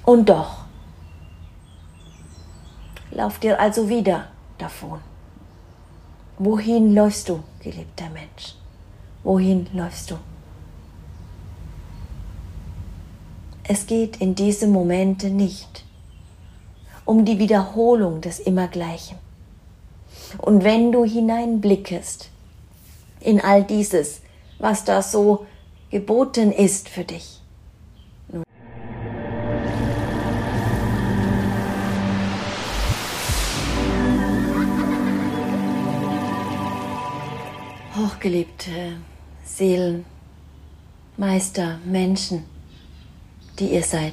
Und doch, lauf dir also wieder davon. Wohin läufst du, geliebter Mensch? Wohin läufst du? Es geht in diesem Moment nicht um die Wiederholung des Immergleichen. Und wenn du hineinblickest in all dieses, was da so geboten ist für dich, hochgeliebte Seelen, Meister, Menschen, die ihr seid.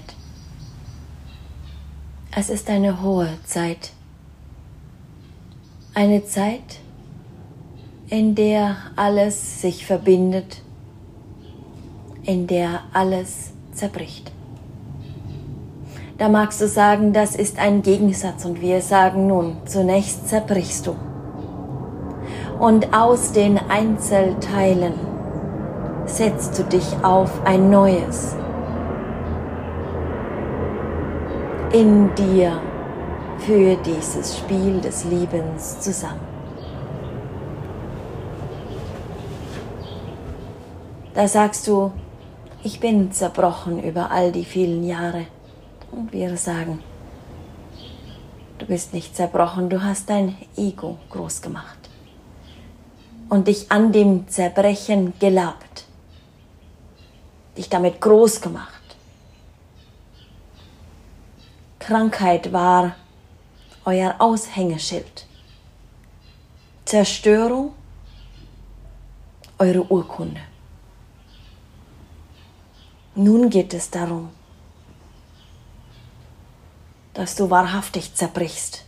Es ist eine hohe Zeit. Eine Zeit, in der alles sich verbindet, in der alles zerbricht. Da magst du sagen, das ist ein Gegensatz und wir sagen nun, zunächst zerbrichst du. Und aus den Einzelteilen setzt du dich auf ein neues. In dir für dieses Spiel des Liebens zusammen. Da sagst du, ich bin zerbrochen über all die vielen Jahre. Und wir sagen, du bist nicht zerbrochen, du hast dein Ego groß gemacht. Und dich an dem Zerbrechen gelabt, dich damit groß gemacht. Krankheit war euer Aushängeschild, Zerstörung eure Urkunde. Nun geht es darum, dass du wahrhaftig zerbrichst.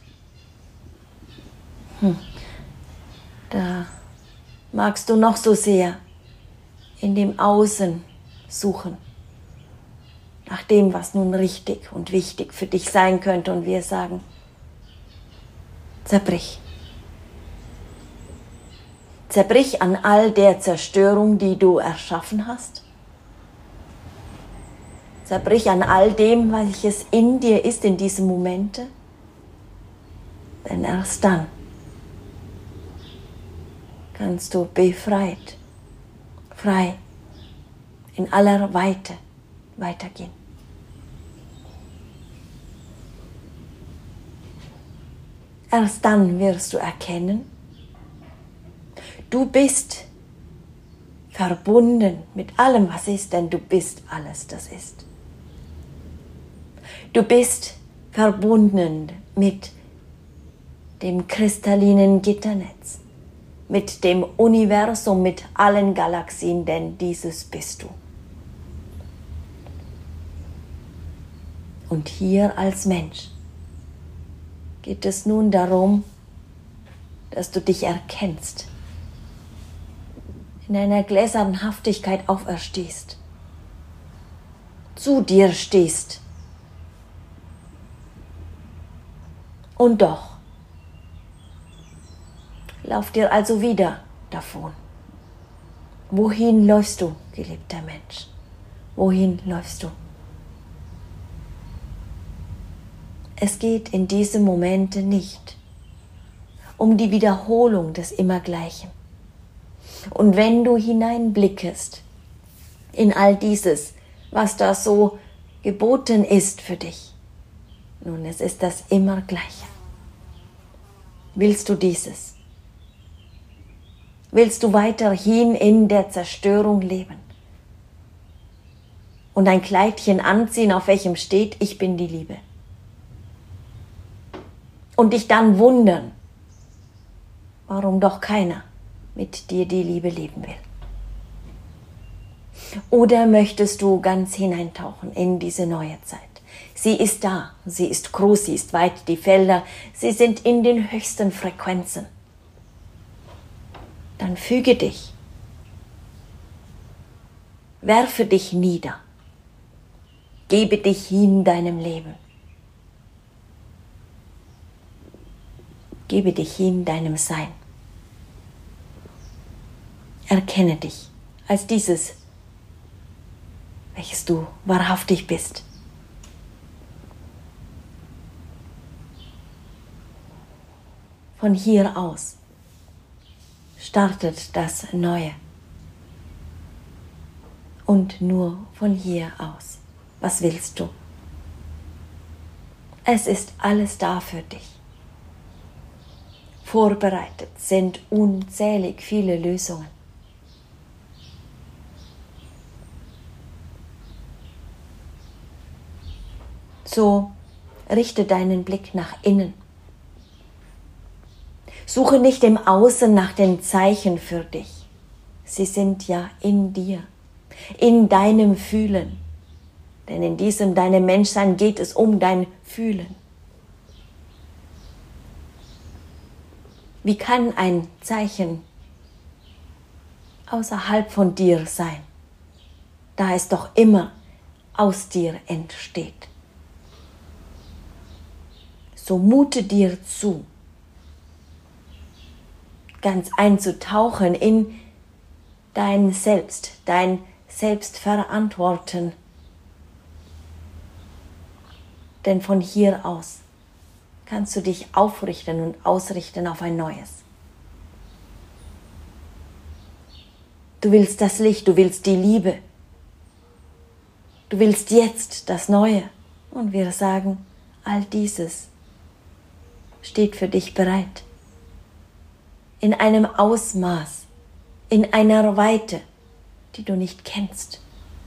Da magst du noch so sehr in dem Außen suchen, nach dem, was nun richtig und wichtig für dich sein könnte. Und wir sagen, zerbrich. Zerbrich an all der Zerstörung, die du erschaffen hast. Zerbrich an all dem, welches in dir ist in diesem Momente. Denn erst dann kannst du befreit, frei, in aller Weite weitergehen. Erst dann wirst du erkennen, du bist verbunden mit allem, was ist, denn du bist alles, das ist. Du bist verbunden mit dem kristallinen Gitternetz, mit dem Universum, mit allen Galaxien, denn dieses bist du. Und hier als Mensch geht es nun darum, dass du dich erkennst, in einer gläsernen Haftigkeit auferstehst, zu dir stehst. Und doch, lauf dir also wieder davon. Wohin läufst du, geliebter Mensch? Wohin läufst du? Es geht in diesem Moment nicht um die Wiederholung des Immergleichen. Und wenn du hineinblickest in all dieses, was da so geboten ist für dich, nun, es ist das Immergleiche. Willst du dieses? Willst du weiterhin in der Zerstörung leben? Und ein Kleidchen anziehen, auf welchem steht, ich bin die Liebe? Und dich dann wundern, warum doch keiner mit dir die Liebe leben will. Oder möchtest du ganz hineintauchen in diese neue Zeit? Sie ist da, sie ist groß, sie ist weit, die Felder, sie sind in den höchsten Frequenzen. Dann füge dich, werfe dich nieder, gebe dich hin deinem Leben. Gebe dich hin deinem Sein. Erkenne dich als dieses, welches du wahrhaftig bist. Von hier aus startet das Neue. Und nur von hier aus. Was willst du? Es ist alles da für dich. Vorbereitet sind unzählig viele Lösungen. So richte deinen Blick nach innen. Suche nicht im Außen nach den Zeichen für dich. Sie sind ja in dir, in deinem Fühlen. Denn in diesem deinem Menschsein geht es um dein Fühlen. Wie kann ein Zeichen außerhalb von dir sein, da es doch immer aus dir entsteht? So mute dir zu, ganz einzutauchen in dein Selbst, dein Selbstverantworten. Denn von hier aus kannst du dich aufrichten und ausrichten auf ein Neues. Du willst das Licht, du willst die Liebe. Du willst jetzt das Neue. Und wir sagen, all dieses steht für dich bereit. In einem Ausmaß, in einer Weite, die du nicht kennst.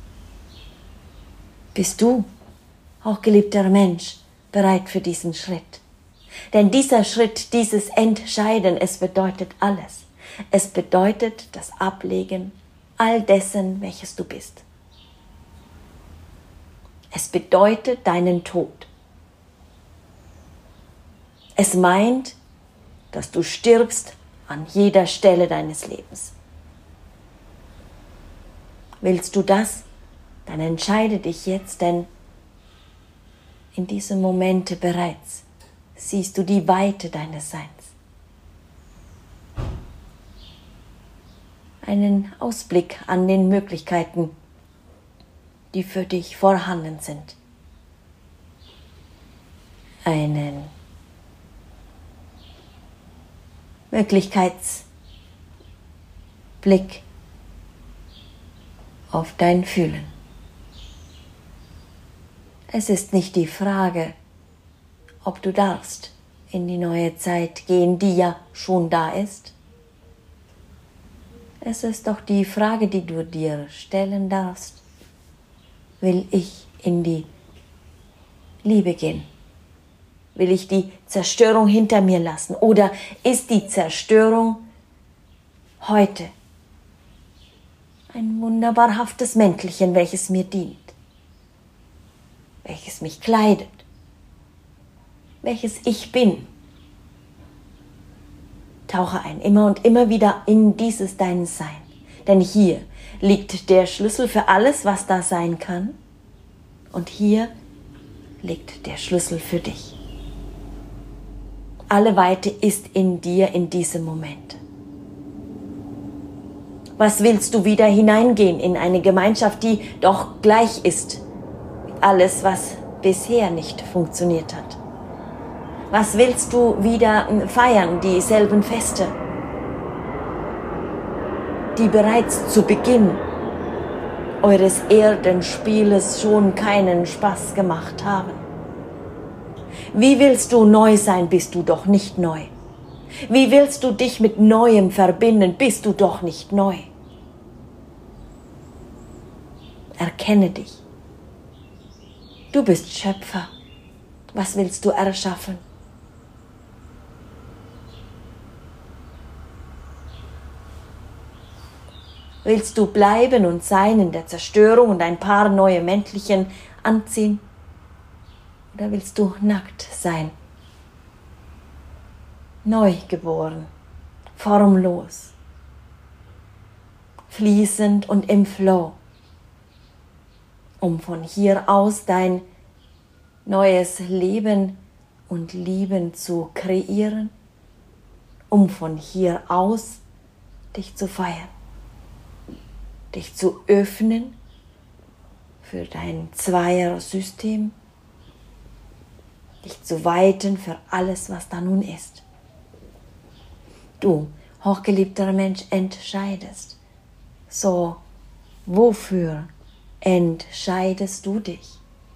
Bist du, hochgeliebter Mensch, bereit für diesen Schritt? Denn dieser Schritt, dieses Entscheiden, es bedeutet alles. Es bedeutet das Ablegen all dessen, welches du bist. Es bedeutet deinen Tod. Es meint, dass du stirbst an jeder Stelle deines Lebens. Willst du das? Dann entscheide dich jetzt, denn in diesem Momente bereits siehst du die Weite deines Seins. Einen Ausblick an den Möglichkeiten, die für dich vorhanden sind. Einen Möglichkeitsblick auf dein Fühlen. Es ist nicht die Frage, ob du darfst in die neue Zeit gehen, die ja schon da ist. Es ist doch die Frage, die du dir stellen darfst. Will ich in die Liebe gehen? Will ich die Zerstörung hinter mir lassen? Oder ist die Zerstörung heute ein wunderbarhaftes Mäntelchen, welches mir dient, welches mich kleidet, welches ich bin? Tauche ein, immer und immer wieder in dieses dein Sein. Denn hier liegt der Schlüssel für alles, was da sein kann. Und hier liegt der Schlüssel für dich. Alle Weite ist in dir in diesem Moment. Was willst du wieder hineingehen in eine Gemeinschaft, die doch gleich ist wie alles, was bisher nicht funktioniert hat? Was willst du wieder feiern, dieselben Feste, die bereits zu Beginn eures Erdenspieles schon keinen Spaß gemacht haben? Wie willst du neu sein, bist du doch nicht neu? Wie willst du dich mit Neuem verbinden, bist du doch nicht neu? Erkenne dich. Du bist Schöpfer. Was willst du erschaffen? Willst du bleiben und sein in der Zerstörung und ein paar neue Mäntelchen anziehen? Oder willst du nackt sein? Neugeboren, formlos, fließend und im Flow, um von hier aus dein neues Leben und Lieben zu kreieren, um von hier aus dich zu feiern. Dich zu öffnen für dein Zweiersystem, dich zu weiten für alles, was da nun ist. Du, hochgeliebter Mensch, entscheidest. So, wofür entscheidest du dich?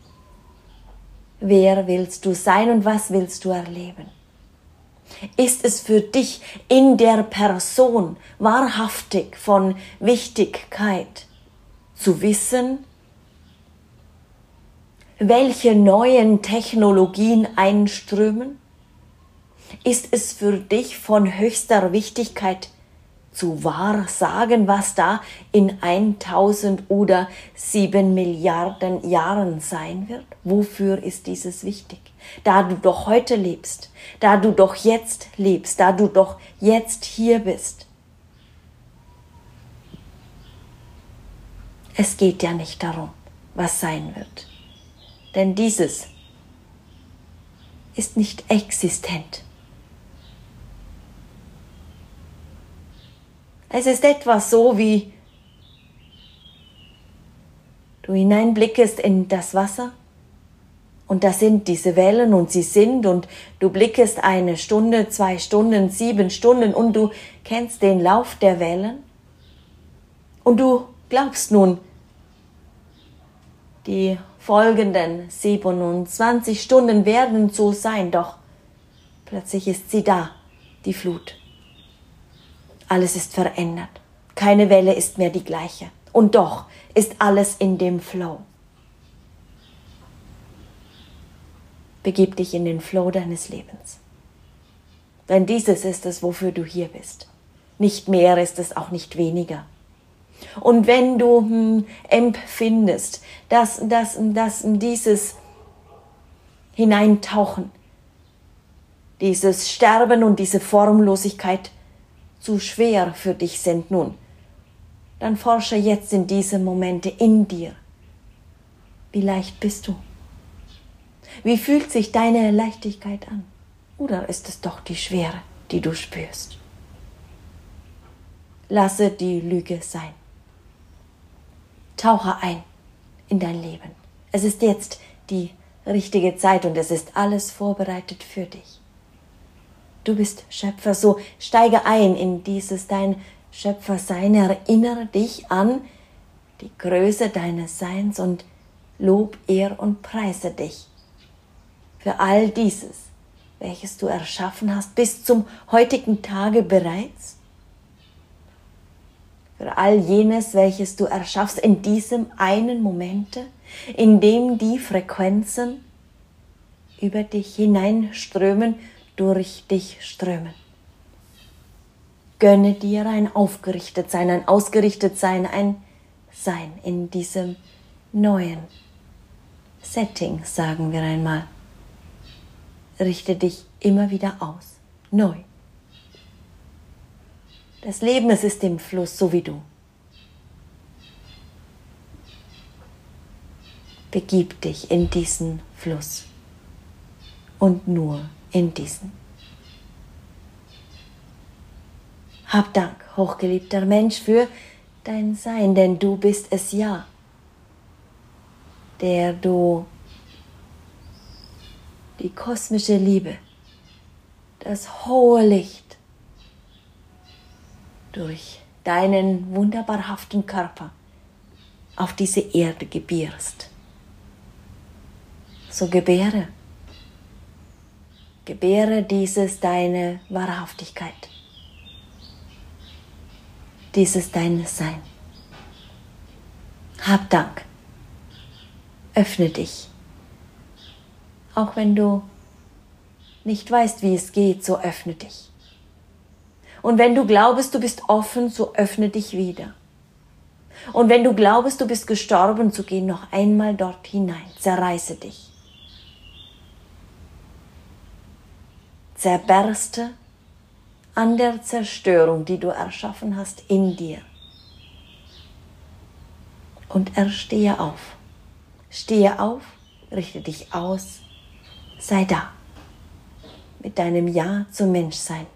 Wer willst du sein und was willst du erleben? Ist es für dich in der Person wahrhaftig von Wichtigkeit zu wissen, welche neuen Technologien einströmen? Ist es für dich von höchster Wichtigkeit zu wahrsagen, was da in 1000 oder 7 Milliarden Jahren sein wird? Wofür ist dieses wichtig? Da du doch heute lebst, da du doch jetzt lebst, da du doch jetzt hier bist. Es geht ja nicht darum, was sein wird, denn dieses ist nicht existent. Es ist etwas so, wie du hineinblickest in das Wasser und da sind diese Wellen und sie sind und du blickest 1 Stunde, 2 Stunden, 7 Stunden und du kennst den Lauf der Wellen und du glaubst nun, die folgenden 27 Stunden werden so sein, doch plötzlich ist sie da, die Flut. Alles ist verändert. Keine Welle ist mehr die gleiche. Und doch ist alles in dem Flow. Begib dich in den Flow deines Lebens. Denn dieses ist es, wofür du hier bist. Nicht mehr ist es, auch nicht weniger. Und wenn du empfindest, dass dieses Hineintauchen, dieses Sterben und diese Formlosigkeit zu schwer für dich sind nun, dann forsche jetzt in diese Momente in dir. Wie leicht bist du? Wie fühlt sich deine Leichtigkeit an? Oder ist es doch die Schwere, die du spürst? Lasse die Lüge sein. Tauche ein in dein Leben. Es ist jetzt die richtige Zeit und es ist alles vorbereitet für dich. Du bist Schöpfer, so steige ein in dieses dein Schöpfersein, erinnere dich an die Größe deines Seins und lob, ehr und preise dich für all dieses, welches du erschaffen hast, bis zum heutigen Tage bereits. Für all jenes, welches du erschaffst in diesem einen Momente, in dem die Frequenzen über dich hineinströmen, durch dich strömen. Gönne dir ein Aufgerichtetsein, ein Ausgerichtetsein, ein Sein in diesem neuen Setting, sagen wir einmal. Richte dich immer wieder aus, neu. Das Leben, es ist im Fluss, so wie du. Begib dich in diesen Fluss und nur in diesen. Hab Dank, hochgeliebter Mensch, für dein Sein, denn du bist es ja, der du die kosmische Liebe, das hohe Licht durch deinen wunderbarhaften Körper auf diese Erde gebierst. So gebäre dieses deine Wahrhaftigkeit, dieses dein Sein. Hab Dank, öffne dich. Auch wenn du nicht weißt, wie es geht, so öffne dich. Und wenn du glaubst, du bist offen, so öffne dich wieder. Und wenn du glaubst, du bist gestorben, so geh noch einmal dort hinein, zerreiße dich. Zerberste an der Zerstörung, die du erschaffen hast in dir. Und erstehe auf. Stehe auf, richte dich aus, sei da. Mit deinem Ja zum Menschsein.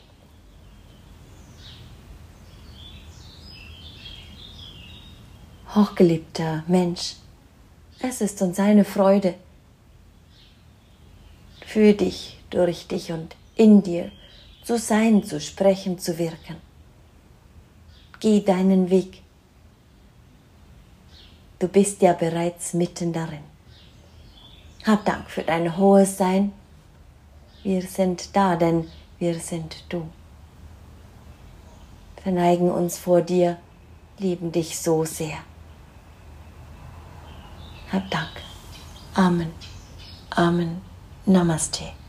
Hochgeliebter Mensch, es ist uns eine Freude, für dich, durch dich und in dir zu sein, zu sprechen, zu wirken. Geh deinen Weg. Du bist ja bereits mitten darin. Hab Dank für dein hohes Sein. Wir sind da, denn wir sind du. Verneigen uns vor dir, lieben dich so sehr. Hab Dank. Amen. Amen. Namaste.